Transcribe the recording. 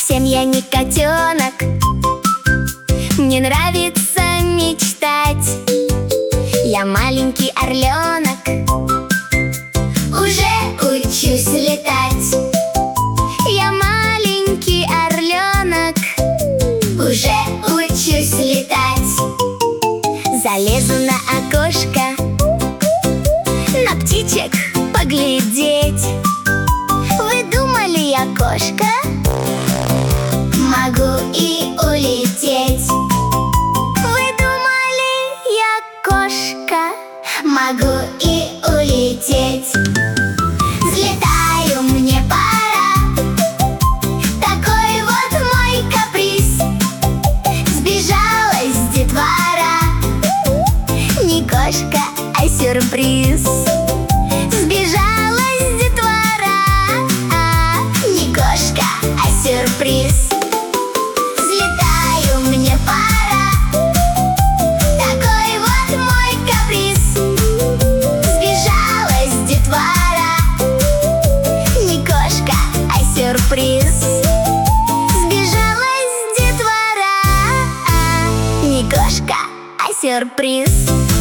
совсем я не котенок. Мне нравится мечтать. Я маленький орленок, уже учусь летать. Я маленький орленок, уже учусь летать. Залезу на окошко, на птичек поглядеть. Вы думали, я кошка? Могу и улететь. Вы думали, я кошка? Могу и улететь. Взлетаю, мне пора. Такой вот мой каприз. Сбежалась детвора. Не кошка, а сюрприз. Сбежалась детвора, не кошка, а сюрприз. Взлетаю, мне пора. Такой вот мой каприз. Сбежалась детвора. Не кошка, а сюрприз. Сбежалась детвора, не кошка, а сюрприз.